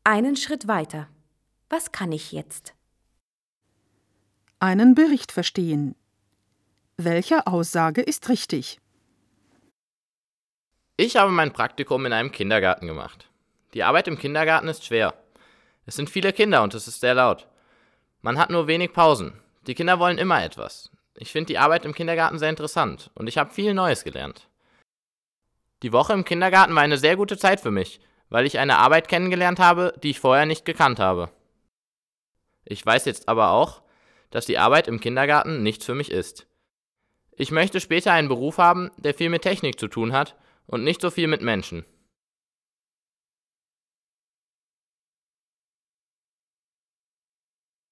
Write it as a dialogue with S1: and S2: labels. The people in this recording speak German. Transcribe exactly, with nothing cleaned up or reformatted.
S1: Einen Schritt weiter. Was kann ich jetzt?
S2: Einen Bericht verstehen. Welche Aussage ist richtig?
S3: Ich habe mein Praktikum in einem Kindergarten gemacht. Die Arbeit im Kindergarten ist schwer. Es sind viele Kinder und es ist sehr laut. Man hat nur wenig Pausen. Die Kinder wollen immer etwas. Ich finde die Arbeit im Kindergarten sehr interessant und ich habe viel Neues gelernt. Die Woche im Kindergarten war eine sehr gute Zeit für mich, weil ich eine Arbeit kennengelernt habe, die ich vorher nicht gekannt habe. Ich weiß jetzt aber auch, dass die Arbeit im Kindergarten nichts für mich ist. Ich möchte später einen Beruf haben, der viel mit Technik zu tun hat und nicht so viel mit Menschen.